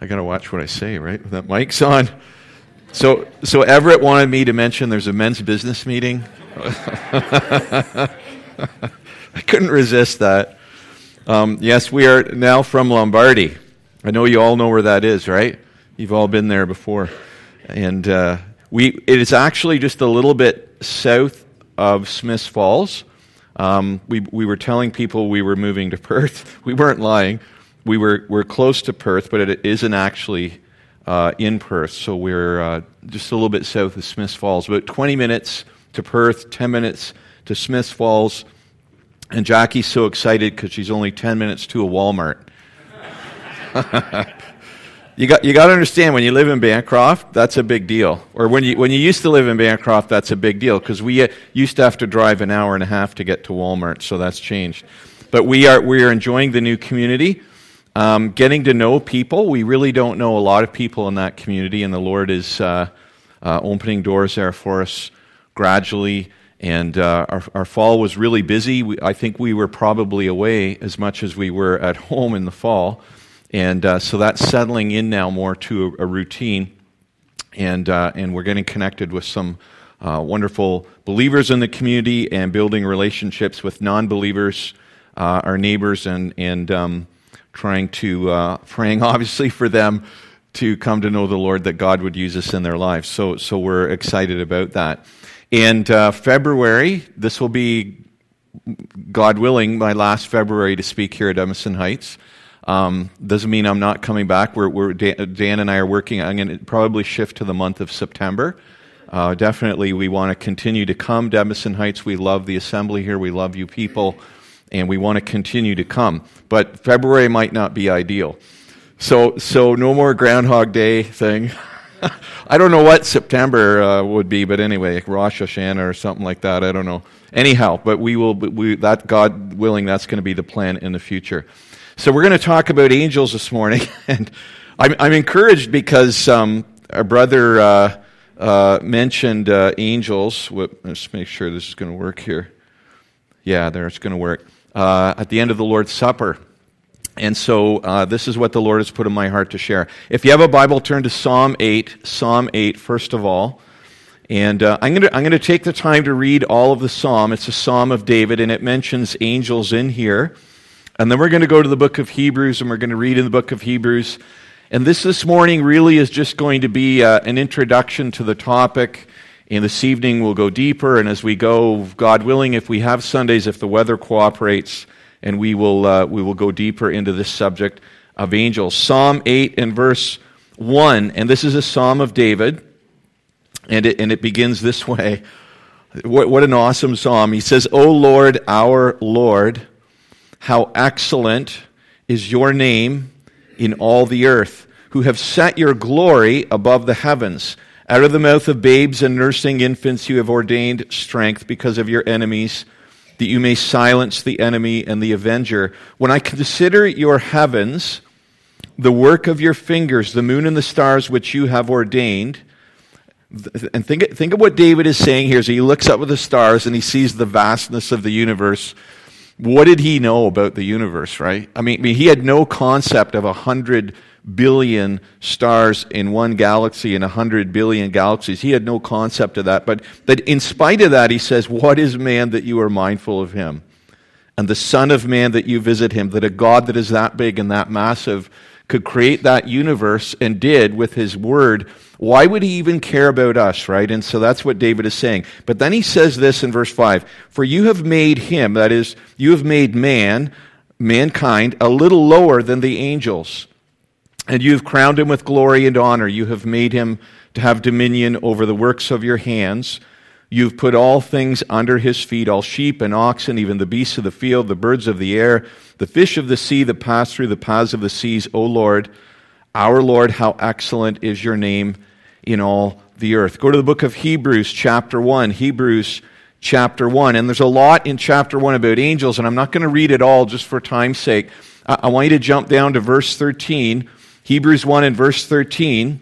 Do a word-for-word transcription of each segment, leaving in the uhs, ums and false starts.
I got to watch what I say, right? That mic's on. So, so Everett wanted me to mention there's a men's business meeting. I couldn't resist that. Um, yes, we are now from Lombardy. I know you all know where that is, right? You've all been there before. And uh, we it is actually just a little bit south of Smiths Falls. Um, we we were telling people we were moving to Perth. We weren't lying. We were we're close to Perth, but it isn't actually uh, in Perth. So we're uh, just a little bit south of Smiths Falls. About twenty minutes to Perth, ten minutes to Smiths Falls. And Jackie's so excited because she's only ten minutes to a Walmart. you got you got to understand, when you live in Bancroft, that's a big deal. Or when you when you used to live in Bancroft, that's a big deal because we uh, used to have to drive an hour and a half to get to Walmart. So that's changed. But we are we are enjoying the new community, um, getting to know people. We really don't know a lot of people in that community, and the Lord is uh, uh, opening doors there for us gradually. And uh, our, our fall was really busy. We, I think we were probably away as much as we were at home in the fall. And uh, so that's settling in now more to a, a routine. And uh, and we're getting connected with some uh, wonderful believers in the community and building relationships with non-believers, uh, our neighbors, and, and um, trying to, uh, praying obviously for them to come to know the Lord, that God would use us in their lives. So, so we're excited about that. And uh, February, this will be, God willing, my last February to speak here at Edmondson Heights. Um, doesn't mean I'm not coming back. We're, we're Dan, Dan and I are working. I'm going to probably shift to the month of September. Uh, definitely, we want to continue to come to Edmondson Heights. We love the assembly here. We love you people, and we want to continue to come. But February might not be ideal. So, so no more Groundhog Day thing. I don't know what September uh, would be, but anyway, Rosh Hashanah or something like that. I don't know. Anyhow, but we will. We that God willing, that's going to be the plan in the future. So we're going to talk about angels this morning, and I'm, I'm encouraged because um, our brother uh, uh, mentioned uh, angels. Let's make sure this is going to work here. Yeah, there, it's going to work uh, at the end of the Lord's Supper. And so uh, this is what the Lord has put in my heart to share. If you have a Bible, turn to Psalm eight. Psalm eight, first of all. And uh, I'm going to I'm going to take the time to read all of the psalm. It's a psalm of David, and it mentions angels in here. And then we're going to go to the book of Hebrews, and we're going to read in the book of Hebrews. And this this morning really is just going to be uh, an introduction to the topic. And this evening we'll go deeper. And as we go, God willing, if we have Sundays, if the weather cooperates, and we will uh, we will go deeper into this subject of angels. Psalm eight and verse one, and this is a psalm of David, and it, and it begins this way. What, what an awesome psalm. He says, O Lord, our Lord, how excellent is your name in all the earth, who have set your glory above the heavens. Out of the mouth of babes and nursing infants you have ordained strength because of your enemies, that you may silence the enemy and the avenger. When I consider your heavens, the work of your fingers, the moon and the stars which you have ordained, and think, think of what David is saying here as he looks up at the stars and he sees the vastness of the universe. What did he know about the universe, right? I mean, I mean he had no concept of a hundred billion stars in one galaxy and a hundred billion galaxies. He had no concept of that. But, but in spite of that, he says, what is man that you are mindful of him? And the Son of Man that you visit him, that a God that is that big and that massive could create that universe and did with his word. Why would he even care about us, right? And so that's what David is saying. But then he says this in verse five, for you have made him, that is, you have made man, mankind, a little lower than the angels. And you have crowned him with glory and honor. You have made him to have dominion over the works of your hands. You've put all things under his feet, all sheep and oxen, even the beasts of the field, the birds of the air, the fish of the sea that pass through the paths of the seas. O Lord, our Lord, how excellent is your name in all the earth. Go to the book of Hebrews, chapter one. Hebrews, chapter one. And there's a lot in chapter one about angels, and I'm not going to read it all just for time's sake. I want you to jump down to verse thirteen. Hebrews one and verse thirteen,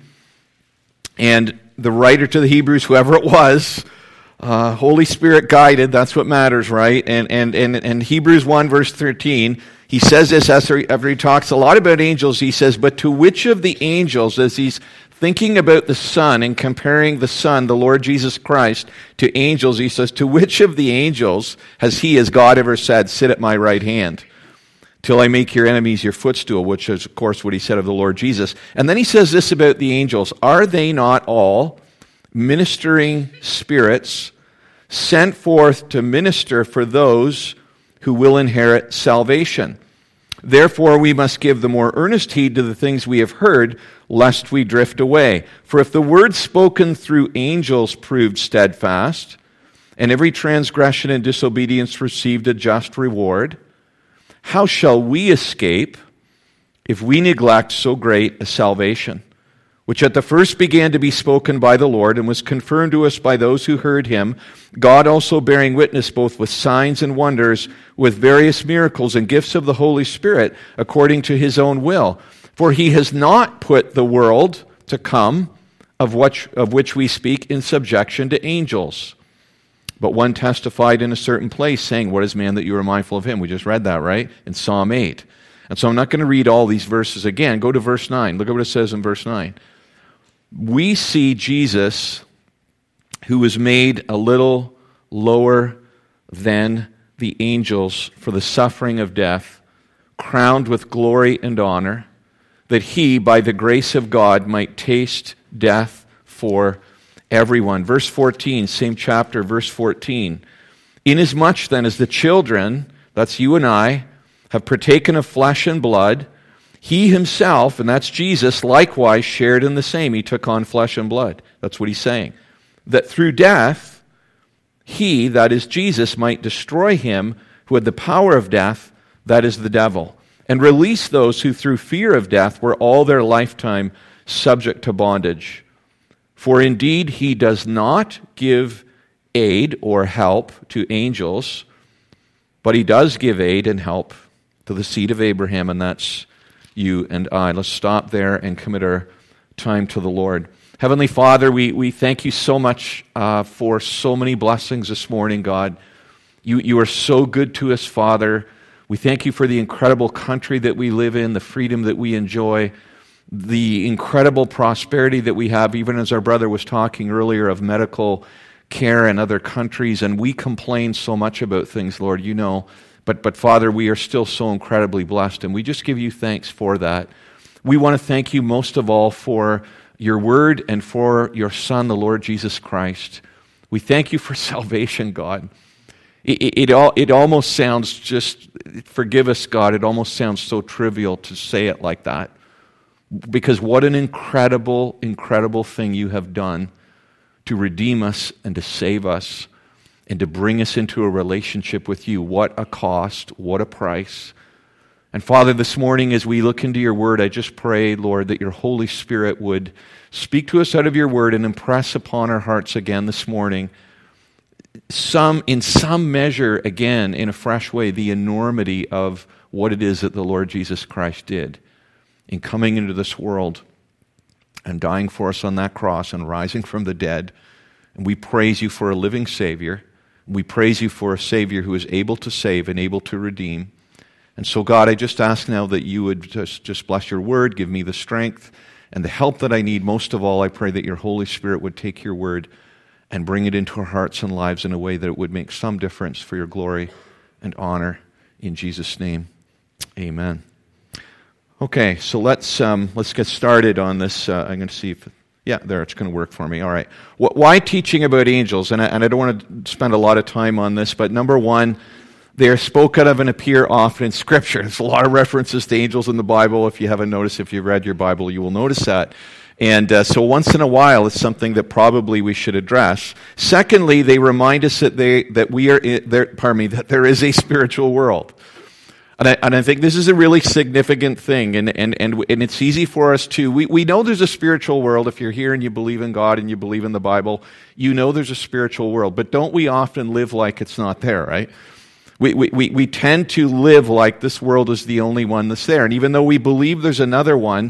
and the writer to the Hebrews, whoever it was, uh, Holy Spirit guided, that's what matters, right? And, and, and, and Hebrews one verse thirteen, he says this after he, after he talks a lot about angels. He says, but to which of the angels, as he's thinking about the Son and comparing the Son, the Lord Jesus Christ, to angels, he says, to which of the angels has he, as God, ever said, sit at my right hand till I make your enemies your footstool, which is, of course, what he said of the Lord Jesus. And then he says this about the angels, are they not all ministering spirits sent forth to minister for those who will inherit salvation? Therefore, we must give the more earnest heed to the things we have heard, lest we drift away. For if the word spoken through angels proved steadfast, and every transgression and disobedience received a just reward, how shall we escape if we neglect so great a salvation, which at the first began to be spoken by the Lord and was confirmed to us by those who heard him, God also bearing witness both with signs and wonders, with various miracles and gifts of the Holy Spirit, according to his own will. For he has not put the world to come, of which, of which we speak, in subjection to angels. But one testified in a certain place, saying, what is man that you are mindful of him? We just read that, right? In Psalm eight. And so I'm not going to read all these verses again. Go to verse nine. Look at what it says in verse nine. We see Jesus, who was made a little lower than the angels for the suffering of death, crowned with glory and honor, that he, by the grace of God, might taste death for everyone. Verse fourteen, same chapter, verse fourteen. Inasmuch then as the children, that's you and I, have partaken of flesh and blood, he himself, and that's Jesus, likewise shared in the same. He took on flesh and blood. That's what he's saying. That through death, he, that is Jesus, might destroy him who had the power of death, that is the devil, and release those who through fear of death were all their lifetime subject to bondage. For indeed he does not give aid or help to angels, but he does give aid and help to the seed of Abraham, and that's you and I. Let's stop there and commit our time to the Lord. Heavenly Father, we, we thank you so much uh, for so many blessings this morning, God. You, you are so good to us, Father. We thank you for the incredible country that we live in, the freedom that we enjoy, the incredible prosperity that we have, even as our brother was talking earlier of medical care in other countries, and we complain so much about things, Lord, you know. But, but Father, we are still so incredibly blessed, and we just give you thanks for that. We want to thank you most of all for your word and for your Son, the Lord Jesus Christ. We thank you for salvation, God. It, it, it, all, it almost sounds just, forgive us, God, it almost sounds so trivial to say it like that. Because what an incredible, incredible thing you have done to redeem us and to save us and to bring us into a relationship with you. What a cost, what a price. And Father, this morning as we look into your word, I just pray, Lord, that your Holy Spirit would speak to us out of your word and impress upon our hearts again this morning, some, in some measure, again, in a fresh way, the enormity of what it is that the Lord Jesus Christ did in coming into this world and dying for us on that cross and rising from the dead. And we praise you for a living Savior. We praise you for a Savior who is able to save and able to redeem. And so, God, I just ask now that you would just, just bless your word, give me the strength and the help that I need. Most of all, I pray that your Holy Spirit would take your word and bring it into our hearts and lives in a way that it would make some difference for your glory and honor. In Jesus' name, amen. Okay, so let's um, let's get started on this. Uh, I'm going to see if... Yeah, there, it's going to work for me. All right. Why teaching about angels? And I, and I don't want to spend a lot of time on this, but number one, they are spoken of and appear often in Scripture. There's a lot of references to angels in the Bible. If you haven't noticed, if you've read your Bible, you will notice that. And uh, so once in a while, it's something that probably we should address. Secondly, they remind us that they that we are in, there. Pardon me, that there is a spiritual world. And I, and I think this is a really significant thing, and, and, and, and it's easy for us to, we, we know there's a spiritual world. If you're here and you believe in God and you believe in the Bible, you know there's a spiritual world, but don't we often live like it's not there, right? We, we, we, we tend to live like this world is the only one that's there, and even though we believe there's another one,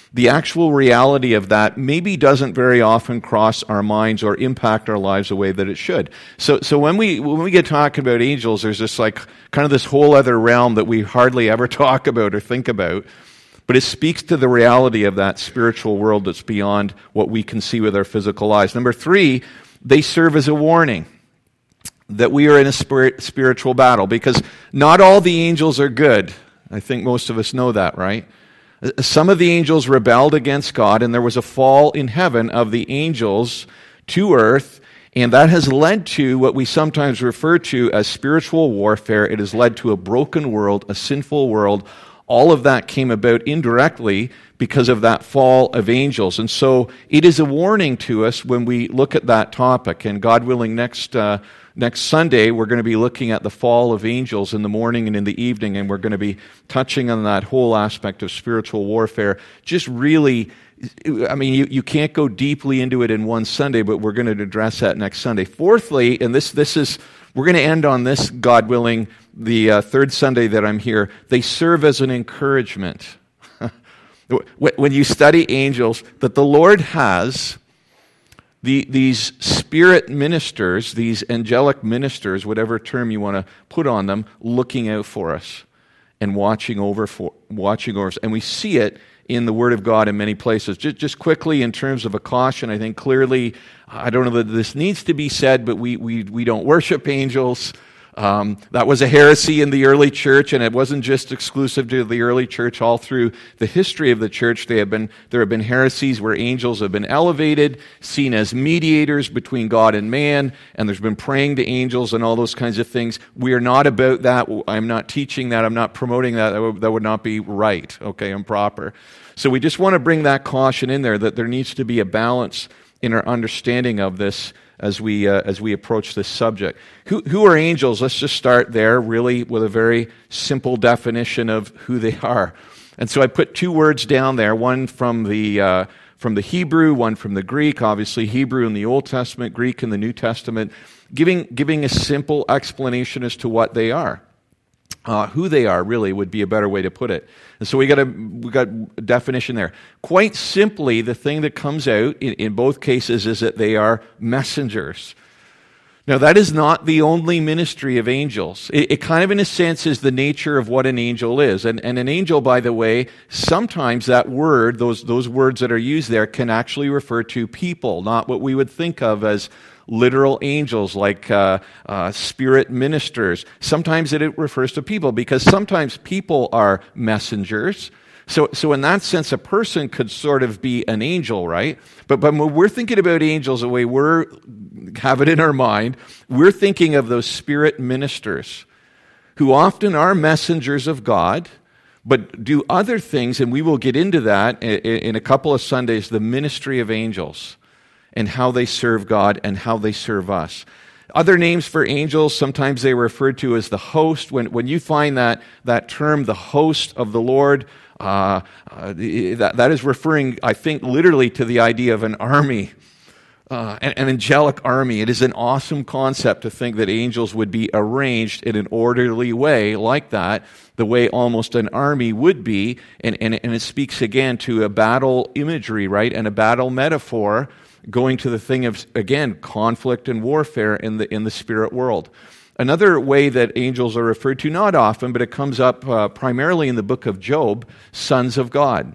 the actual reality of that maybe doesn't very often cross our minds or impact our lives the way that it should. So, so when we when we get talking about angels, there's this like kind of this whole other realm that we hardly ever talk about or think about. But it speaks to the reality of that spiritual world that's beyond what we can see with our physical eyes. Number three, they serve as a warning that we are in a spirit, spiritual battle, because not all the angels are good. I think most of us know that, right? Some of the angels rebelled against God, and there was a fall in heaven of the angels to earth, and that has led to what we sometimes refer to as spiritual warfare. It has led to a broken world, a sinful world. All of that came about indirectly because of that fall of angels. And so it is a warning to us when we look at that topic. And God willing, next uh, next Sunday, we're going to be looking at the fall of angels in the morning and in the evening, and we're going to be touching on that whole aspect of spiritual warfare. Just really, I mean, you, you can't go deeply into it in one Sunday, but we're going to address that next Sunday. Fourthly, and this this is, we're going to end on this, God willing, the uh, third Sunday that I'm here, they serve as an encouragement. When you study angels, that the Lord has the, these spirit ministers, these angelic ministers, whatever term you want to put on them, looking out for us and watching over for watching over us. And we see it in the Word of God in many places. Just, just quickly, in terms of a caution, I think clearly, I don't know that this needs to be said, but we we we don't worship angels. Um, that was a heresy in the early church, and it wasn't just exclusive to the early church. All through the history of the church, they have been, there have been heresies where angels have been elevated, seen as mediators between God and man, and there's been praying to angels and all those kinds of things. We are not about that. I'm not teaching that. I'm not promoting that. That would, that would not be right, okay, and proper. So we just want to bring that caution in there, that there needs to be a balance in our understanding of this as we uh, as we approach this subject. Who who are angels? Let's just start there, really, with a very simple definition of who they are. And so I put two words down there, one from the uh, from the Hebrew, one from the Greek. Obviously, Hebrew in the Old Testament, Greek in the New Testament, giving giving a simple explanation as to what they are. Uh, who they are, really, would be a better way to put it. And so we got a we got a definition there. Quite simply, the thing that comes out in, in both cases is that they are messengers. Now, that is not the only ministry of angels. It, it kind of, in a sense, is the nature of what an angel is. And, and an angel, by the way, sometimes that word, those those words that are used there, can actually refer to people, not what we would think of as literal angels, like uh, uh, spirit ministers. Sometimes it refers to people, because sometimes people are messengers. So, so in that sense, a person could sort of be an angel, right? But, but when we're thinking about angels, the way we're have it in our mind, we're thinking of those spirit ministers who often are messengers of God, but do other things, and we will get into that in, in a couple of Sundays, the ministry of angels, and how they serve God and how they serve us. Other names for angels, sometimes they are referred to as the host. When when you find that that term, the host of the Lord, uh, uh, that, that is referring, I think, literally to the idea of an army, uh, an, an angelic army. It is an awesome concept to think that angels would be arranged in an orderly way like that, the way almost an army would be. And, and, and it speaks again to a battle imagery, right, and a battle metaphor, going to the thing of, again, conflict and warfare in the in the spirit world. Another way that angels are referred to, not often, but it comes up uh, primarily in the book of Job, sons of God.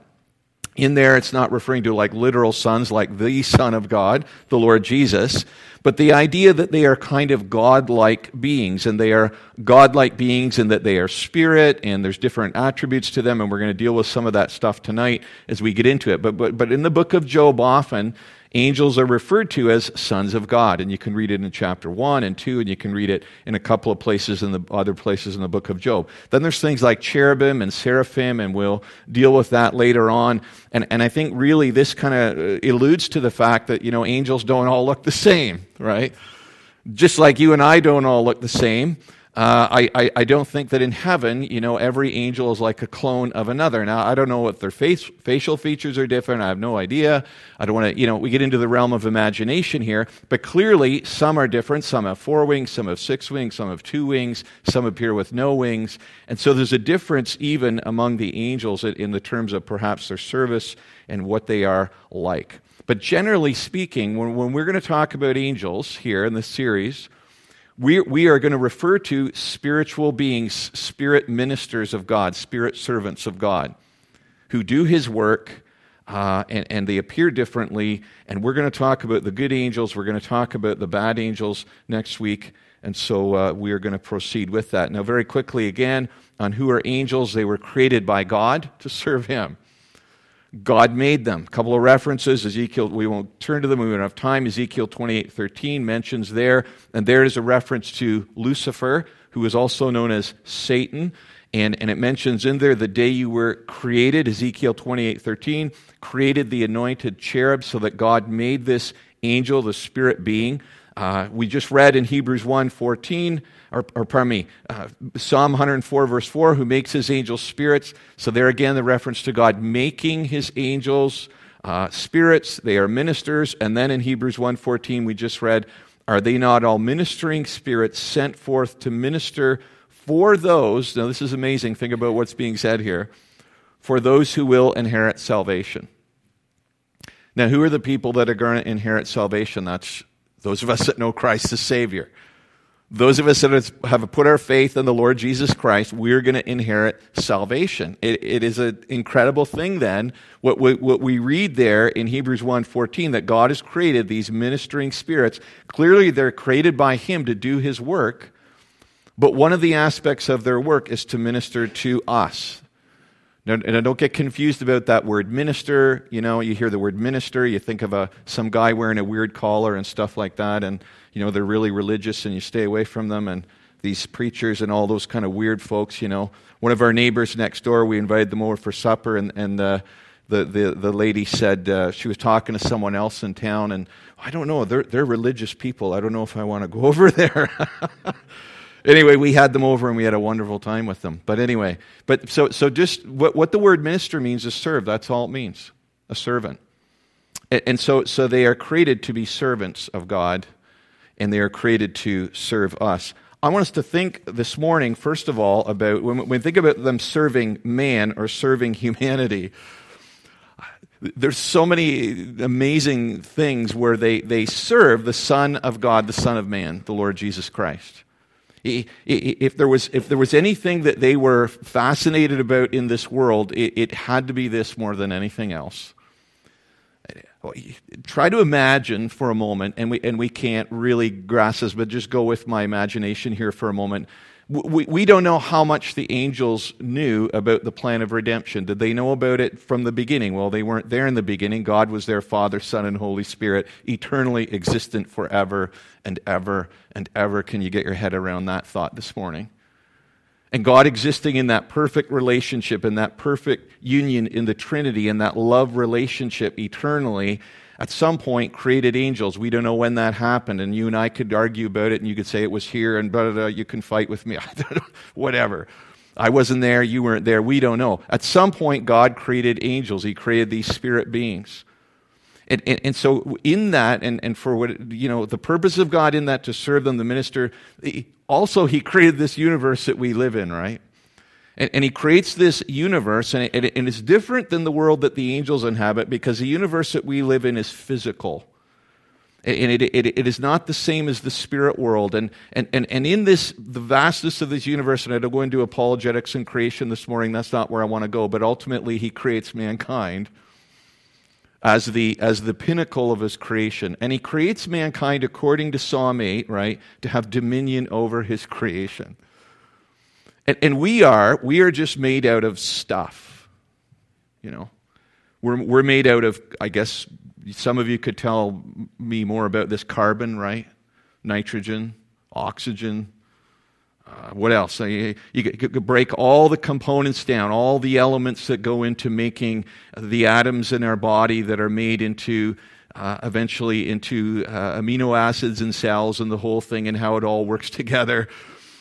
In there, it's not referring to like literal sons, like the Son of God, the Lord Jesus, but the idea that they are kind of God-like beings, and they are God-like beings in that they are spirit, and there's different attributes to them, and we're going to deal with some of that stuff tonight as we get into it. But but but in the book of Job, often angels are referred to as sons of God, and you can read it in chapter one and two, and you can read it in a couple of places in the other places in the book of Job. Then there's things like cherubim and seraphim, and we'll deal with that later on. And and I think really this kind of alludes to the fact that, you know, angels don't all look the same, right? Just like you and I don't all look the same. Uh, I, I, I don't think that in heaven, you know, every angel is like a clone of another. Now, I don't know what their face, facial features are different. I have no idea. I don't want to, you know, we get into the realm of imagination here, but clearly some are different. Some have four wings, some have six wings, some have two wings, some appear with no wings. And so there's a difference even among the angels in the terms of perhaps their service and what they are like. But generally speaking, when, when we're going to talk about angels here in this series, We, we are going to refer to spiritual beings, spirit ministers of God, spirit servants of God, who do his work, uh, and, and they appear differently. And we're going to talk about the good angels. We're going to talk about the bad angels next week. And so uh, we are going to proceed with that. Now, very quickly again, on who are angels. They were created by God to serve him. God made them. A couple of references. Ezekiel, we won't turn to them. We don't have time. Ezekiel twenty-eight thirteen mentions there. And there is a reference to Lucifer, who is also known as Satan. And, and it mentions in there the day you were created, Ezekiel twenty-eight thirteen, created the anointed cherub so that God made this angel, the spirit being. Uh, we just read in Hebrews one fourteen, or, or pardon me, uh, Psalm one oh four verse four, who makes his angels spirits. So there again, the reference to God making his angels uh, spirits. They are ministers. And then in Hebrews one fourteen, we just read, are they not all ministering spirits sent forth to minister for those, now this is amazing, think about what's being said here, for those who will inherit salvation. Now, who are the people that are going to inherit salvation? That's those of us that know Christ as Savior. Those of us that have put our faith in the Lord Jesus Christ, we're going to inherit salvation. It, it is an incredible thing then, what we, what we read there in Hebrews one fourteen, that God has created these ministering spirits. Clearly they're created by him to do his work, but one of the aspects of their work is to minister to us. Now, and don't get confused about that word minister. You know, you hear the word minister, you think of a some guy wearing a weird collar and stuff like that, and you know they're really religious, and you stay away from them. And these preachers and all those kind of weird folks. You know, one of our neighbors next door, we invited them over for supper, and and uh, the the the lady said uh, she was talking to someone else in town, and I don't know, they're they're religious people. I don't know if I want to go over there. Anyway, we had them over and we had a wonderful time with them. But anyway, but so so just what, what the word minister means is serve. That's all it means, a servant. And, and so so they are created to be servants of God, and they are created to serve us. I want us to think this morning, first of all, about when we think about them serving man or serving humanity. There's so many amazing things where they, they serve the Son of God, the Son of Man, the Lord Jesus Christ. If there was if there was anything that they were fascinated about in this world, it, it had to be this more than anything else. Try to imagine for a moment, and we and we can't really grasp this, but just go with my imagination here for a moment. We, we don't know how much the angels knew about the plan of redemption. Did they know about it from the beginning? Well, they weren't there in the beginning. God was their Father, Son, and Holy Spirit, eternally existent forever and ever and ever. Can you get your head around that thought this morning? And God existing in that perfect relationship, in that perfect union in the Trinity, in that love relationship eternally, at some point created angels. We don't know when that happened, and you and I could argue about it, and you could say it was here, and blah, blah, blah, you can fight with me. Whatever. I wasn't there, you weren't there, we don't know. At some point, God created angels. He created these spirit beings. And, and, and so in that, and, and for what, you know, the purpose of God in that to serve them, the minister, also he created this universe that we live in, right? And, and he creates this universe, and, it, and it's different than the world that the angels inhabit, because the universe that we live in is physical. And it, it, it is not the same as the spirit world. And, and, and, and in this, the vastness of this universe, and I don't go into apologetics and creation this morning, that's not where I want to go, but ultimately he creates mankind as the as the pinnacle of his creation. And he creates mankind, according to Psalm eight, right, to have dominion over his creation. And, and we are, we are just made out of stuff, you know. We're we're made out of, I guess, some of you could tell me more about this, carbon, right? Nitrogen, oxygen, uh, what else? You, you could break all the components down, all the elements that go into making the atoms in our body that are made into, uh, eventually into uh, amino acids in cells and the whole thing and how it all works together.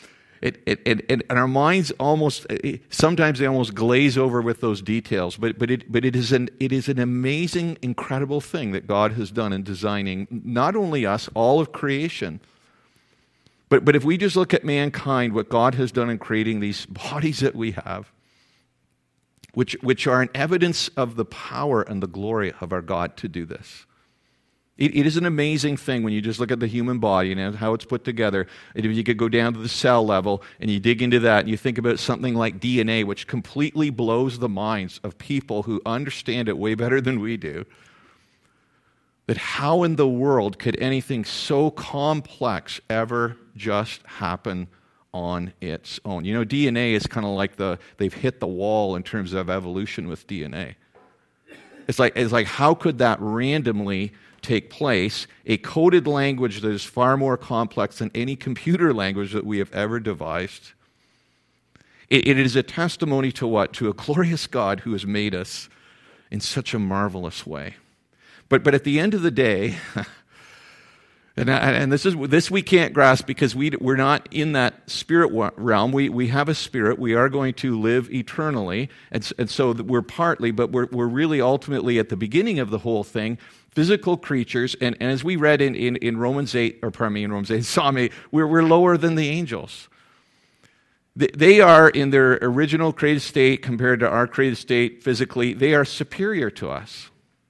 It, it, it, and our minds almost, sometimes they almost glaze over with those details, but, but, it, but it, is an, it is an amazing, incredible thing that God has done in designing not only us, all of creation, but, but if we just look at mankind, what God has done in creating these bodies that we have, which, which are an evidence of the power and the glory of our God to do this. It, it is an amazing thing when you just look at the human body and how it's put together. And if you could go down to the cell level and you dig into that and you think about something like D N A, which completely blows the minds of people who understand it way better than we do, that how in the world could anything so complex ever just happen on its own? You know, D N A is kind of like the, they've hit the wall in terms of evolution with D N A. It's like, it's like how could that randomly take place, a coded language that is far more complex than any computer language that we have ever devised. It, it is a testimony to what? To a glorious God who has made us in such a marvelous way. But but at the end of the day, and, and this is this we can't grasp because we, we're not in that spirit realm. We we have a spirit. We are going to live eternally. And, and so we're partly, but we're, we're really ultimately at the beginning of the whole thing, physical creatures, and, and as we read in, in, in Romans eight, or pardon me, in Romans eight, Psalm eight, we're, we're lower than the angels. They, they are, in their original created state compared to our created state physically, they are superior to us.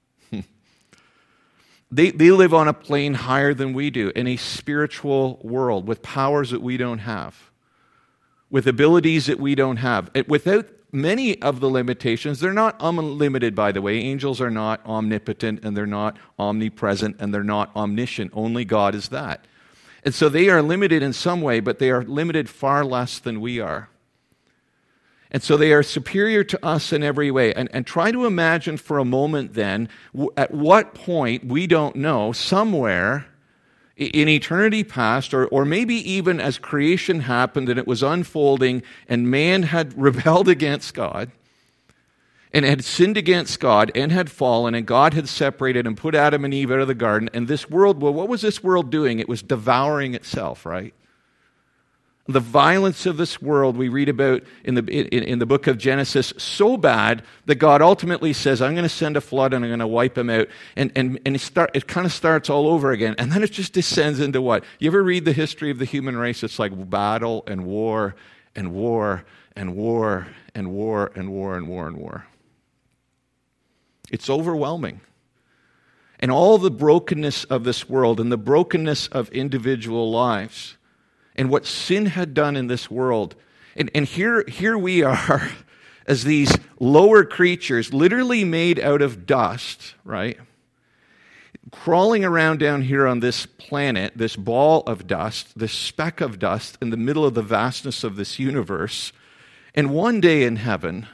they, they live on a plane higher than we do, in a spiritual world, with powers that we don't have, with abilities that we don't have. It, without many of the limitations, they're not unlimited, by the way. Angels are not omnipotent, and they're not omnipresent, and they're not omniscient. Only God is that. And so they are limited in some way, but they are limited far less than we are. And so they are superior to us in every way. And, and try to imagine for a moment then, w- at what point, we don't know, somewhere in eternity past, or, or maybe even as creation happened and it was unfolding and man had rebelled against God and had sinned against God and had fallen, and God had separated and put Adam and Eve out of the garden, and this world, well, what was this world doing? It was devouring itself, right? The violence of this world we read about in the, in, in the book of Genesis, so bad that God ultimately says, I'm going to send a flood and I'm going to wipe them out. And, and, and it, start, it kind of starts all over again. And then it just descends into what? You ever read the history of the human race? It's like battle and war and war and war and war and war and war and war. It's overwhelming. And all the brokenness of this world and the brokenness of individual lives and what sin had done in this world. And, and here, here we are as these lower creatures, literally made out of dust, right? Crawling around down here on this planet, this ball of dust, this speck of dust in the middle of the vastness of this universe. And one day in heaven,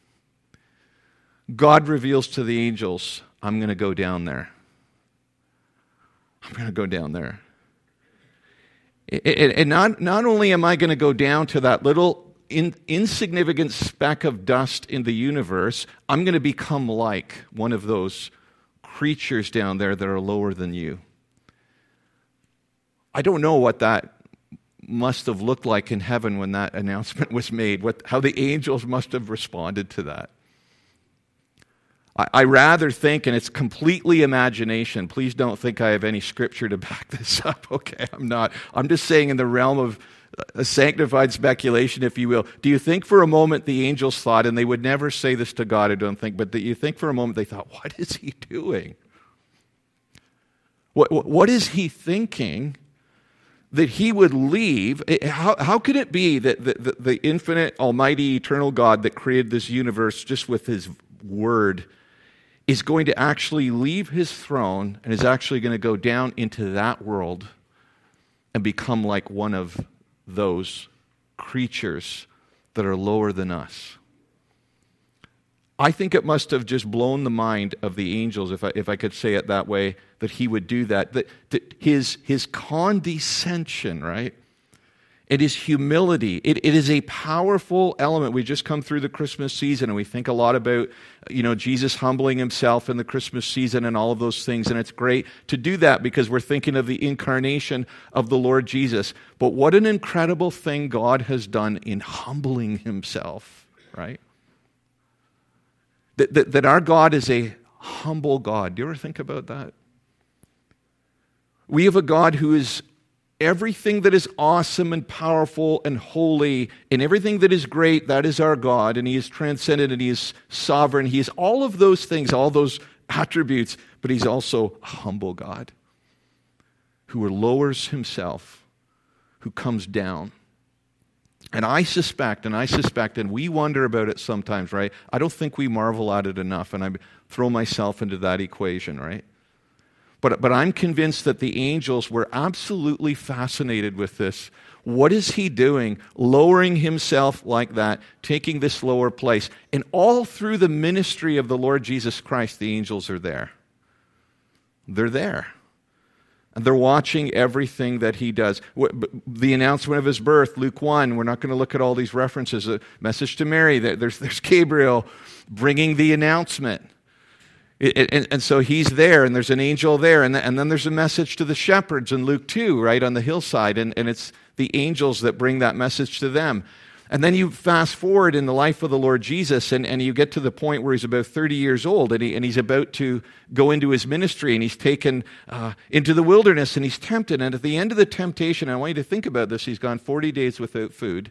God reveals to the angels, I'm going to go down there. I'm going to go down there. And not, not only am I going to go down to that little in, insignificant speck of dust in the universe, I'm going to become like one of those creatures down there that are lower than you. I don't know what that must have looked like in heaven when that announcement was made, what, how the angels must have responded to that. I rather think, and it's completely imagination, please don't think I have any scripture to back this up, okay? I'm not. I'm just saying in the realm of a sanctified speculation, if you will. Do you think for a moment the angels thought, and they would never say this to God, I don't think, but do you think for a moment they thought, what is he doing? What, what is he thinking that he would leave? How, how could it be that the, the, the infinite, almighty, eternal God that created this universe just with his word is going to actually leave his throne and is actually going to go down into that world and become like one of those creatures that are lower than us? I think it must have just blown the mind of the angels, if I, if I could say it that way, that he would do that. That, that his, his condescension, right, It is humility. It, it is a powerful element. We just come through the Christmas season, and we think a lot about, you know, Jesus humbling himself in the Christmas season and all of those things, and it's great to do that because we're thinking of the incarnation of the Lord Jesus. But what an incredible thing God has done in humbling himself, right? That, that, that our God is a humble God. Do you ever think about that? We have a God who is everything that is awesome and powerful and holy and everything that is great, that is our God, and he is transcendent and he is sovereign. He is all of those things, all those attributes, but he's also a humble God who lowers himself, who comes down. And I suspect, and I suspect, and we wonder about it sometimes, right? I don't think we marvel at it enough, and I throw myself into that equation, right? But, but I'm convinced that the angels were absolutely fascinated with this. What is he doing? Lowering himself like that, taking this lower place. And all through the ministry of the Lord Jesus Christ, the angels are there. They're there. And they're watching everything that he does. The announcement of his birth, Luke one, we're not going to look at all these references. A message to Mary, there's, there's Gabriel bringing the announcement. It, and, and so he's there, and there's an angel there, and, and then there's a message to the shepherds in Luke two, right, on the hillside, and, and it's the angels that bring that message to them. And then you fast forward in the life of the Lord Jesus, and, and you get to the point where he's about thirty years old, and, he, and he's about to go into his ministry, and he's taken uh, into the wilderness, and he's tempted. And at the end of the temptation, I want you to think about this, he's gone forty days without food.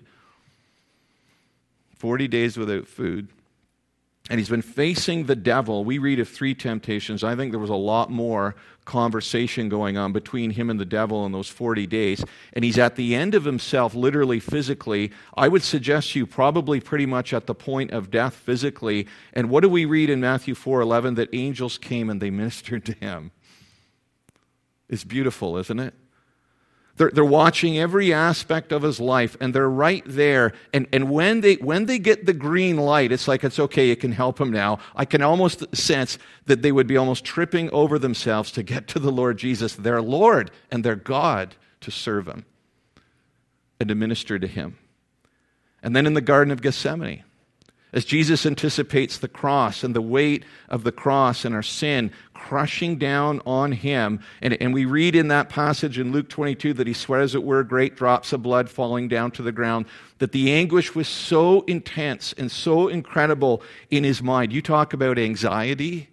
forty days without food. And he's been facing the devil. We read of three temptations. I think there was a lot more conversation going on between him and the devil in those forty days. And he's at the end of himself, literally, physically. I would suggest to you probably pretty much at the point of death physically. And what do we read in Matthew four eleven? That angels came and they ministered to him. It's beautiful, isn't it? They're, they're watching every aspect of his life, and they're right there. And, and when they when they get the green light, it's like, it's okay, you can help him now. I can almost sense that they would be almost tripping over themselves to get to the Lord Jesus, their Lord and their God, to serve him and to minister to him. And then in the Garden of Gethsemane, as Jesus anticipates the cross and the weight of the cross and our sin crushing down on him. And, and we read in that passage in Luke twenty-two that he swears it were great drops of blood falling down to the ground, that the anguish was so intense and so incredible in his mind. You talk about anxiety.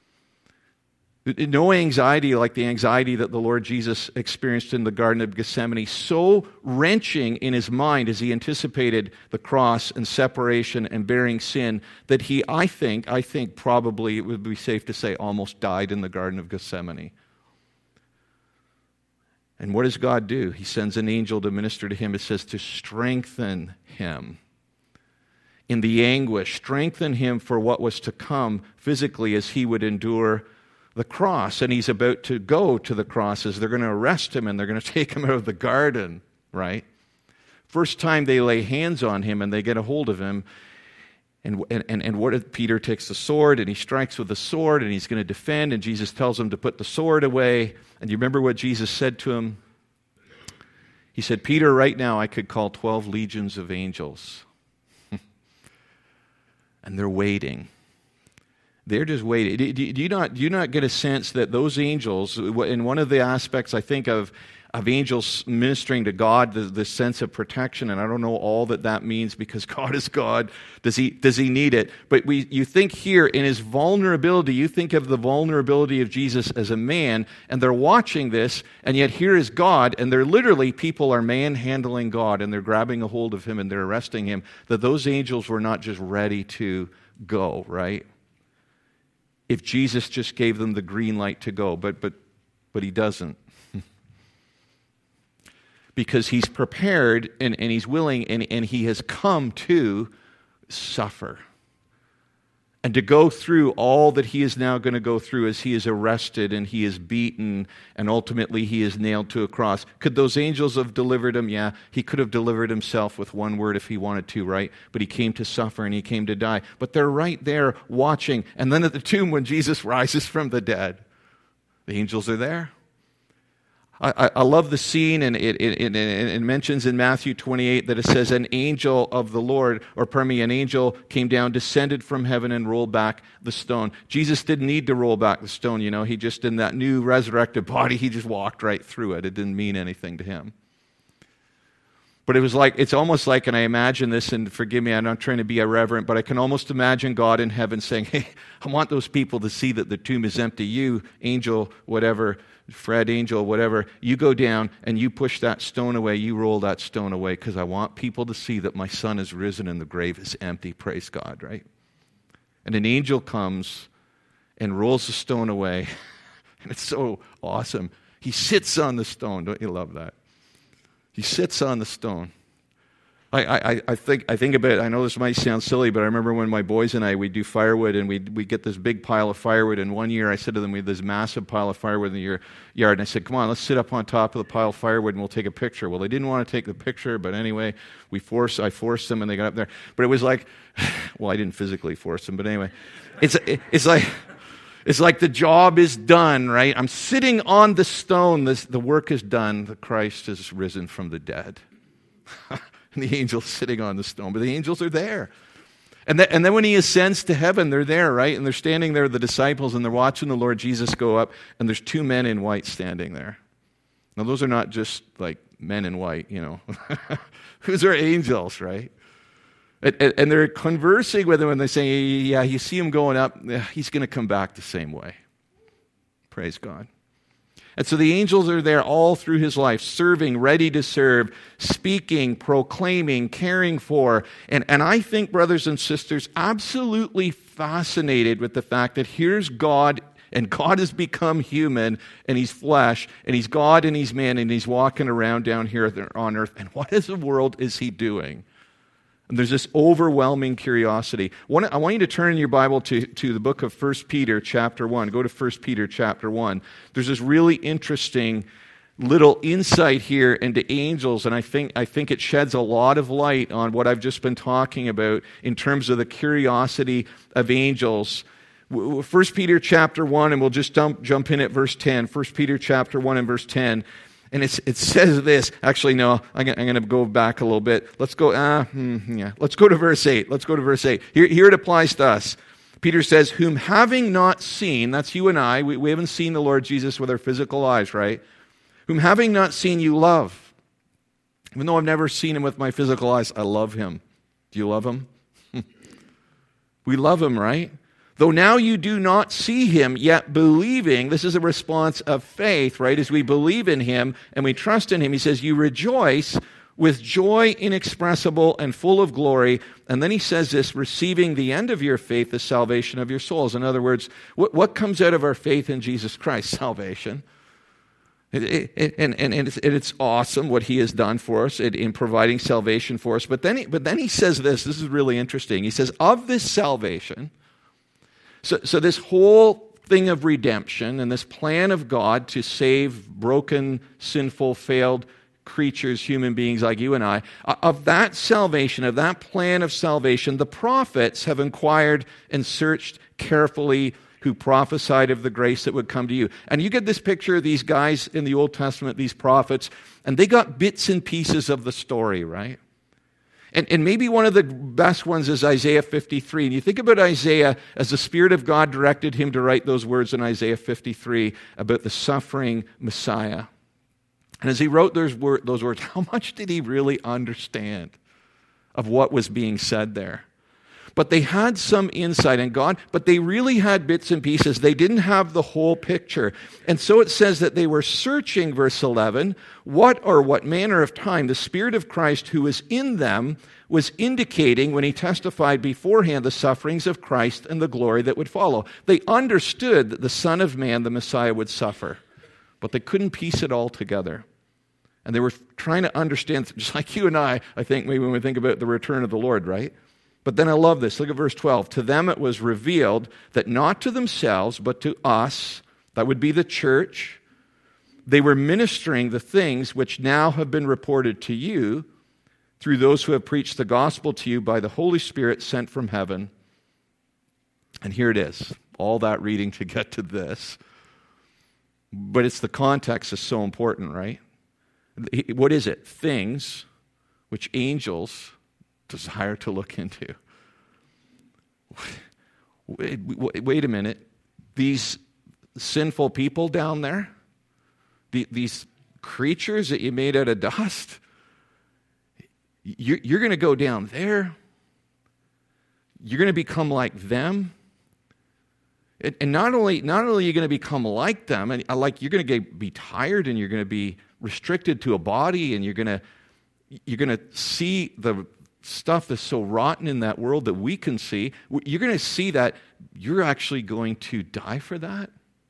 No anxiety like the anxiety that the Lord Jesus experienced in the Garden of Gethsemane, so wrenching in his mind as he anticipated the cross and separation and bearing sin, that he, I think, I think probably it would be safe to say, almost died in the Garden of Gethsemane. And what does God do? He sends an angel to minister to him. It says to strengthen him in the anguish, strengthen him for what was to come physically as he would endure the cross. And he's about to go to the cross as they're going to arrest him and they're going to take him out of the garden, right? First time they lay hands on him and they get a hold of him. And, and, and what if Peter takes the sword and he strikes with the sword and he's going to defend, and Jesus tells him to put the sword away. And you remember what Jesus said to him? He said, Peter, right now I could call twelve legions of angels. And they're waiting. They're just waiting. Do you not, do you not get a sense that those angels, in one of the aspects I think of, of angels ministering to God, the, the sense of protection, and I don't know all that that means because God is God. Does he, does he need it? But we, you think here in his vulnerability, you think of the vulnerability of Jesus as a man, and they're watching this, and yet here is God, and they're literally, people are manhandling God, and they're grabbing a hold of him, and they're arresting him, that those angels were not just ready to go, right? If Jesus just gave them the green light to go, but but but he doesn't. Because he's prepared and, and he's willing and, and he has come to suffer. And to go through all that he is now going to go through as he is arrested and he is beaten and ultimately he is nailed to a cross. Could those angels have delivered him? Yeah, he could have delivered himself with one word if he wanted to, right? But he came to suffer and he came to die. But they're right there watching. And then at the tomb when Jesus rises from the dead, the angels are there. I, I love the scene, and it, it, it, it mentions in Matthew twenty-eight that it says, an angel of the Lord, or pardon me, an angel came down, descended from heaven, and rolled back the stone. Jesus didn't need to roll back the stone, you know. He just, in that new resurrected body, he just walked right through it. It didn't mean anything to him. But it was like, it's almost like, and I imagine this, and forgive me, I'm not trying to be irreverent, but I can almost imagine God in heaven saying, hey, I want those people to see that the tomb is empty. You, angel, whatever, Fred, angel, whatever, you go down and you push that stone away, you roll that stone away, because I want people to see that my son is risen and the grave is empty. Praise God, right? And an angel comes and rolls the stone away, and it's so awesome. He sits on the stone. Don't you love that? He sits on the stone. I, I, I think I think about it. I know this might sound silly, but I remember when my boys and I, we'd do firewood, and we'd, we'd get this big pile of firewood, and one year I said to them, we had this massive pile of firewood in the year, yard, and I said, come on, let's sit up on top of the pile of firewood, and we'll take a picture. Well, they didn't want to take the picture, but anyway, we forced, I forced them, and they got up there. But it was like, well, I didn't physically force them, but anyway, it's it's like... It's like the job is done, right? I'm sitting on the stone. This, the work is done. The Christ is risen from the dead. And the angel's sitting on the stone. But the angels are there. And, th- and then when he ascends to heaven, they're there, right? And they're standing there, the disciples, and they're watching the Lord Jesus go up. And there's two men in white standing there. Now, those are not just like men in white, you know. Those are angels, right? And, and they're conversing with him, and they say, yeah, you see him going up, he's going to come back the same way. Praise God. And so the angels are there all through his life, serving, ready to serve, speaking, proclaiming, caring for. And, and I think, brothers and sisters, absolutely fascinated with the fact that here's God, and God has become human, and he's flesh, and he's God, and he's man, and he's walking around down here on earth. And what in the world is he doing? And there's this overwhelming curiosity. I want you to turn in your Bible to, to the book of First Peter chapter one. Go to First Peter chapter one. There's this really interesting little insight here into angels, and I think, I think it sheds a lot of light on what I've just been talking about in terms of the curiosity of angels. First Peter chapter one, and we'll just jump, jump in at verse ten. First Peter chapter one and verse ten. And it's, it says this. Actually, no, I'm, I'm going to go back a little bit. Let's go, uh, hmm, yeah. Let's go to verse eight. Let's go to verse eight. Here, here it applies to us. Peter says, whom having not seen, that's you and I, we, we haven't seen the Lord Jesus with our physical eyes, right? Whom having not seen you love. Even though I've never seen him with my physical eyes, I love him. Do you love him? We love him, right? Though now you do not see him, yet believing, this is a response of faith, right? As we believe in him and we trust in him, he says, you rejoice with joy inexpressible and full of glory. And then he says this, receiving the end of your faith, the salvation of your souls. In other words, what, what comes out of our faith in Jesus Christ? Salvation. It, it, it, and, and, and, it's, and it's awesome what he has done for us in, in providing salvation for us. But then, he, but then he says this, this is really interesting. He says, of this salvation... So, so this whole thing of redemption and this plan of God to save broken, sinful, failed creatures, human beings like you and I, of that salvation, of that plan of salvation, the prophets have inquired and searched carefully who prophesied of the grace that would come to you. And you get this picture of these guys in the Old Testament, these prophets, and they got bits and pieces of the story, right? And, and maybe one of the best ones is Isaiah fifty-three. And you think about Isaiah as the Spirit of God directed him to write those words in Isaiah fifty-three about the suffering Messiah. And as he wrote those, wor- those words, how much did he really understand of what was being said there? But they had some insight in God, but they really had bits and pieces. They didn't have the whole picture. And so it says that they were searching, verse eleven, what or what manner of time the Spirit of Christ who was in them was indicating when he testified beforehand the sufferings of Christ and the glory that would follow. They understood that the Son of Man, the Messiah, would suffer, but they couldn't piece it all together. And they were trying to understand, just like you and I, I think, maybe when we think about the return of the Lord, right? But then I love this. Look at verse twelve. To them it was revealed that not to themselves, but to us, that would be the church, they were ministering the things which now have been reported to you through those who have preached the gospel to you by the Holy Spirit sent from heaven. And here it is. All that reading to get to this. But it's the context that's so important, right? What is it? Things which angels desire to look into. Wait, wait a minute. These sinful people down there, the, these creatures that you made out of dust, you're, you're going to go down there. You're going to become like them. And, and not only not only are you going to become like them, and like you're going to get, be tired, and you're going to be restricted to a body, and you're going to you're going to see the stuff that's so rotten in that world that we can see. You're going to see that you're actually going to die for that.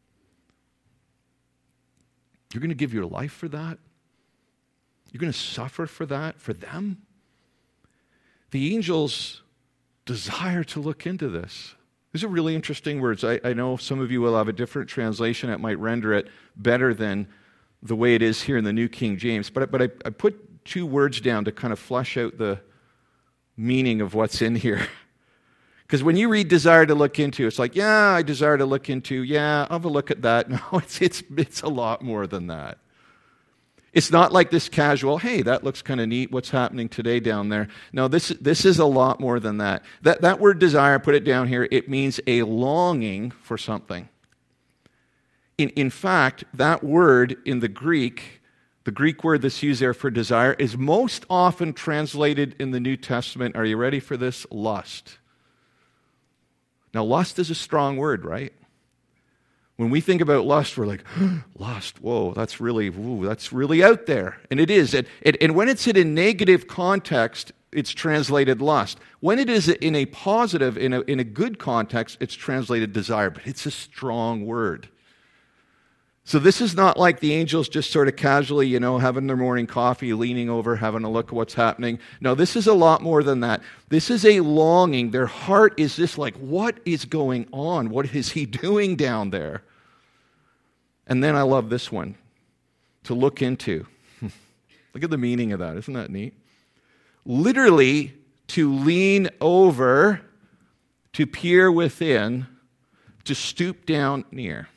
You're going to give your life for that. You're going to suffer for that, for them. The angels desire to look into this. These are really interesting words. I, I know some of you will have a different translation that might render it better than the way it is here in the New King James. But, but I, I put two words down to kind of flesh out the meaning of what's in here. Because when you read desire to look into, it's like, yeah, I desire to look into, yeah, I'll have a look at that. No, it's, it's, it's a lot more than that. It's not like this casual, hey, that looks kind of neat, what's happening today down there. No, this, this is a lot more than that. That. That word desire, put it down here, it means a longing for something. In, in fact, that word in the Greek, the Greek word that's used there for desire, is most often translated in the New Testament, are you ready for this? Lust. Now, lust is a strong word, right? When we think about lust, we're like, lust, whoa, that's really, whoa, that's really out there. And it is. And, and, and when it's in a negative context, it's translated lust. When it is in a positive, in a, in a good context, it's translated desire. But it's a strong word. So this is not like the angels just sort of casually, you know, having their morning coffee, leaning over, having a look at what's happening. No, this is a lot more than that. This is a longing. Their heart is just like, what is going on? What is he doing down there? And then I love this one, to look into. Look at the meaning of that. Isn't that neat? Literally, to lean over, to peer within, to stoop down near.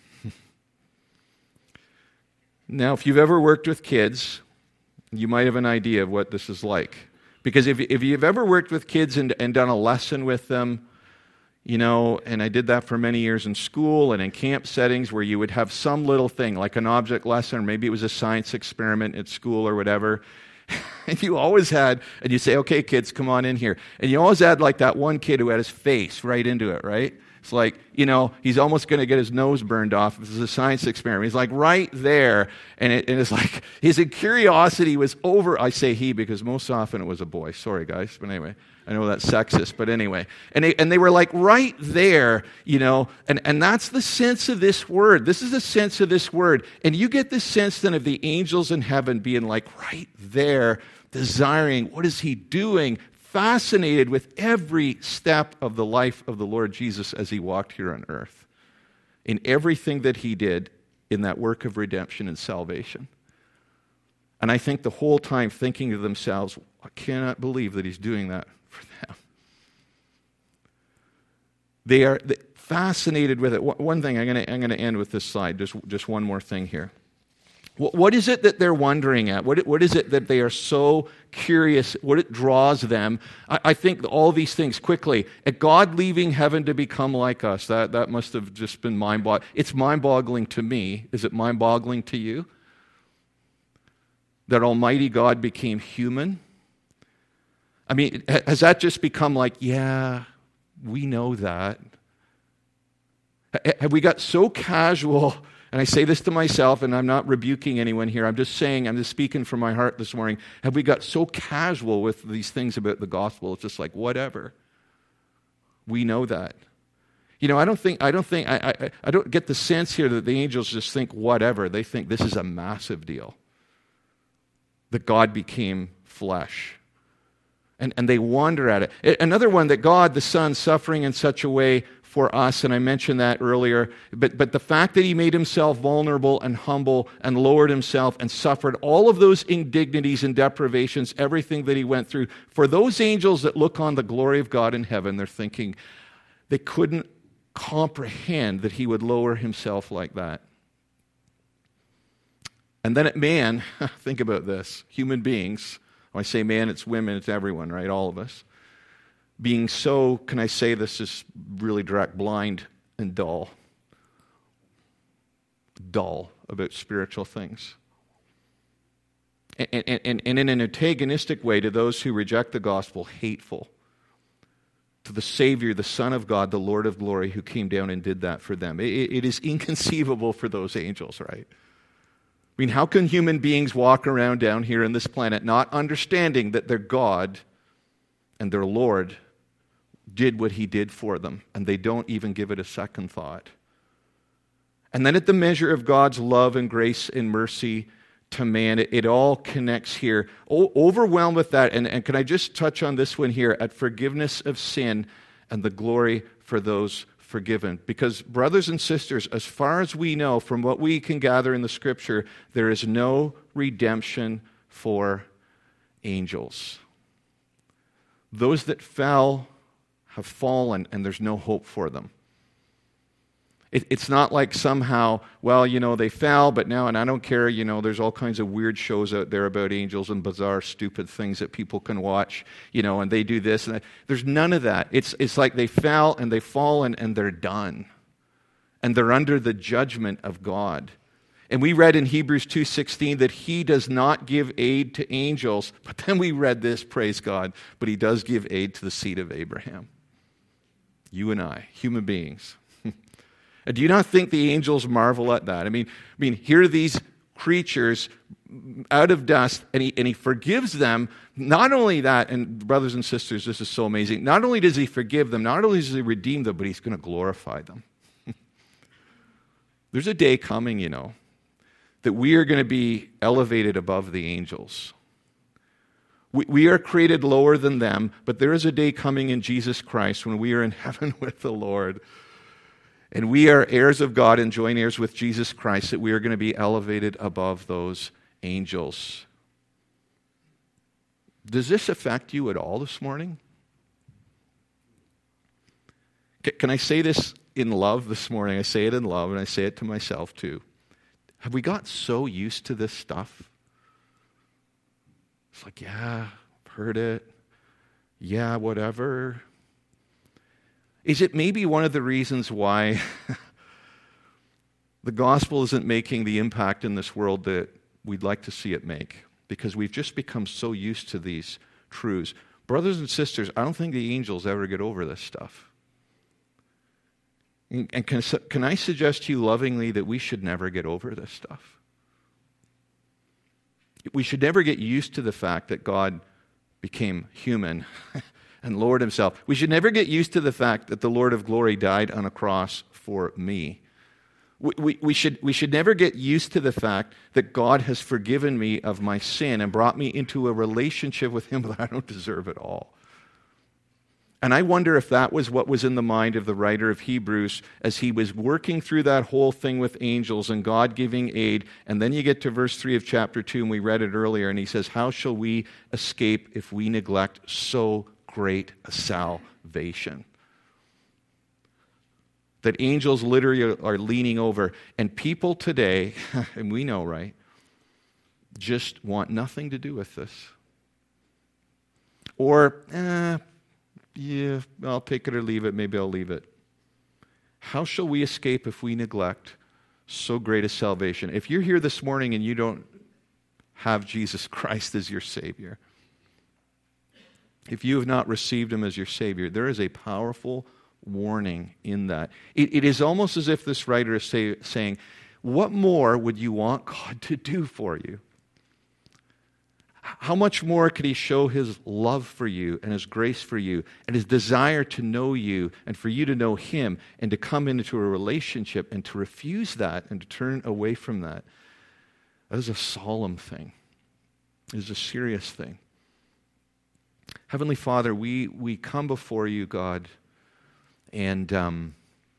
Now, if you've ever worked with kids, you might have an idea of what this is like. Because if, if you've ever worked with kids and, and done a lesson with them, you know, and I did that for many years in school and in camp settings where you would have some little thing, like an object lesson, or maybe it was a science experiment at school or whatever, and you always had, and you say, okay, kids, come on in here. And you always had like that one kid who had his face right into it, right? It's like, you know, he's almost going to get his nose burned off. This is a science experiment. He's like right there. And, it, and it's like his curiosity was over. I say he because most often it was a boy. Sorry, guys. But anyway, I know that's sexist. But anyway. And they, and they were like right there, you know. And, and that's the sense of this word. This is the sense of this word. And you get the sense then of the angels in heaven being like right there, desiring, what is he doing? Fascinated with every step of the life of the Lord Jesus as he walked here on earth, in everything that he did in that work of redemption and salvation. And I think the whole time thinking to themselves, I cannot believe that he's doing that for them. They are fascinated with it. One thing, I'm going to I'm going to end with this slide, just, just one more thing here. What is it that they're wondering at? What, what is it that they are so curious? What it draws them? I, I think all these things quickly. At God leaving heaven to become like us, that, that must have just been mind-boggling. It's mind-boggling to me. Is it mind-boggling to you? That Almighty God became human? I mean, has that just become like, yeah, we know that? Have we got so casual? And I say this to myself, and I'm not rebuking anyone here. I'm just saying, I'm just speaking from my heart this morning. Have we got so casual with these things about the gospel? It's just like, whatever. We know that. You know, I don't think, I don't think, I, I, I don't get the sense here that the angels just think whatever. They think this is a massive deal. That God became flesh. And, and they wonder at it. Another one, that God, the Son, suffering in such a way for us, and I mentioned that earlier, but, but the fact that he made himself vulnerable and humble and lowered himself and suffered all of those indignities and deprivations, everything that he went through, for those angels that look on the glory of God in heaven, they're thinking they couldn't comprehend that he would lower himself like that. And then at man, think about this, human beings, when I say man, it's women, it's everyone, right, all of us, being so, can I say this is really direct, blind and dull. Dull about spiritual things. And, and, and in an antagonistic way to those who reject the gospel, hateful to the Savior, the Son of God, the Lord of glory, who came down and did that for them. It, it is inconceivable for those angels, right? I mean, how can human beings walk around down here on this planet not understanding that their God and their Lord did what he did for them, and they don't even give it a second thought? And then at the measure of God's love and grace and mercy to man, it, it all connects here. O- overwhelmed with that, and, and can I just touch on this one here, at forgiveness of sin and the glory for those forgiven. Because brothers and sisters, as far as we know, from what we can gather in the Scripture, there is no redemption for angels. Those that fell have fallen, and there's no hope for them. It, it's not like somehow, well, you know, they fell, but now, and I don't care, you know, there's all kinds of weird shows out there about angels and bizarre, stupid things that people can watch, you know, and they do this and that. There's none of that. It's, it's like they fell and they've fallen and they're done. And they're under the judgment of God. And we read in Hebrews two sixteen that he does not give aid to angels, but then we read this, praise God, but he does give aid to the seed of Abraham. You and I, human beings. And do you not think the angels marvel at that? I mean, I mean, here are these creatures out of dust, and he, and he forgives them. Not only that, and brothers and sisters, this is so amazing. Not only does he forgive them, not only does he redeem them, but he's going to glorify them. There's a day coming, you know, that we are going to be elevated above the angels. We, we are created lower than them, but there is a day coming in Jesus Christ when we are in heaven with the Lord. And we are heirs of God and joint heirs with Jesus Christ, that we are going to be elevated above those angels. Does this affect you at all this morning? Can I say this in love this morning? I say it in love, and I say it to myself too. Have we got so used to this stuff? It's like, yeah, I've heard it. Yeah, whatever. Is it maybe one of the reasons why the gospel isn't making the impact in this world that we'd like to see it make? Because we've just become so used to these truths. Brothers and sisters, I don't think the angels ever get over this stuff. And can, can I suggest to you lovingly that we should never get over this stuff? We should never get used to the fact that God became human and lowered himself. We should never get used to the fact that the Lord of glory died on a cross for me. We, we, we, should, we should never get used to the fact that God has forgiven me of my sin and brought me into a relationship with him that I don't deserve at all. And I wonder if that was what was in the mind of the writer of Hebrews as he was working through that whole thing with angels and God giving aid. And then you get to verse three of chapter two, and we read it earlier, and he says, how shall we escape if we neglect so great a salvation? That angels literally are leaning over. And people today, and we know, right, just want nothing to do with this. Or, eh, yeah, I'll take it or leave it. Maybe I'll leave it. How shall we escape if we neglect so great a salvation? If you're here this morning and you don't have Jesus Christ as your Savior, if you have not received him as your Savior, there is a powerful warning in that. It, it is almost as if this writer is say, saying, what more would you want God to do for you? How much more could he show his love for you and his grace for you and his desire to know you and for you to know him and to come into a relationship, and to refuse that and to turn away from that? That is a solemn thing. It is a serious thing. Heavenly Father, we, we come before you, God, and um,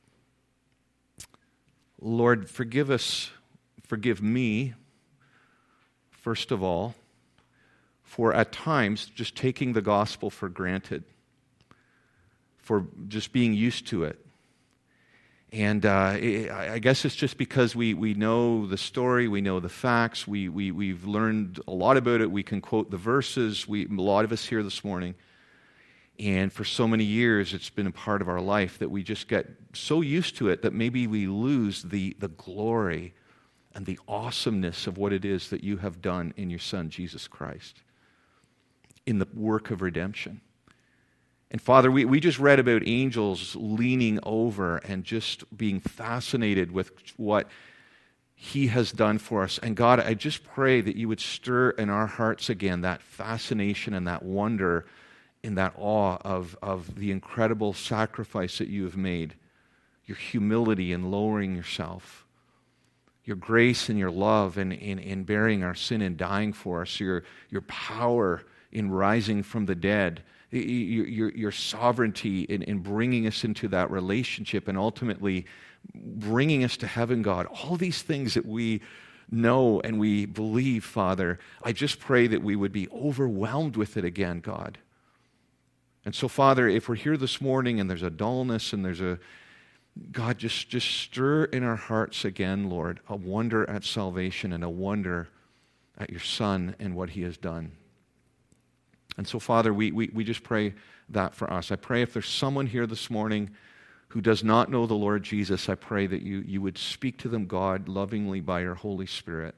Lord, forgive us, forgive me, first of all, for at times just taking the gospel for granted, for just being used to it. And uh, I guess it's just because we, we know the story, we know the facts, we, we, we've learned a lot about it, we can quote the verses, we, a lot of us here this morning. And for so many years, it's been a part of our life that we just get so used to it that maybe we lose the, the glory and the awesomeness of what it is that you have done in your Son, Jesus Christ, in the work of redemption. And Father, we, we just read about angels leaning over and just being fascinated with what He has done for us. And God, I just pray that you would stir in our hearts again that fascination and that wonder and that awe of, of the incredible sacrifice that you have made, your humility in lowering yourself, your grace and your love in, in, in bearing our sin and dying for us, your, your power in rising from the dead, Your, your, your sovereignty in, in bringing us into that relationship and ultimately bringing us to heaven, God. All these things that we know and we believe, Father, I just pray that we would be overwhelmed with it again, God. And so, Father, if we're here this morning and there's a dullness and there's a, God, just, just stir in our hearts again, Lord, a wonder at salvation and a wonder at your Son and what He has done. And so, Father, we, we, we just pray that for us. I pray if there's someone here this morning who does not know the Lord Jesus, I pray that you, you would speak to them, God, lovingly by your Holy Spirit.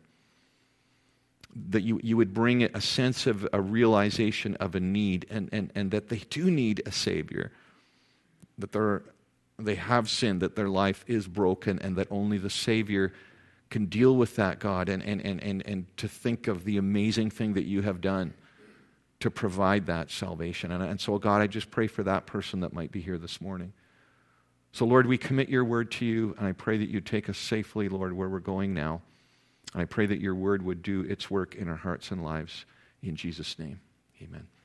That you, you would bring a sense of a realization of a need and, and, and that they do need a Savior. That they're, they have sinned, that their life is broken, and that only the Savior can deal with that, God, and, and, and, and, and to think of the amazing thing that you have done to provide that salvation. And, and so, God, I just pray for that person that might be here this morning. So, Lord, we commit your word to you, and I pray that you take us safely, Lord, where we're going now. And I pray that your word would do its work in our hearts and lives. In Jesus' name, amen.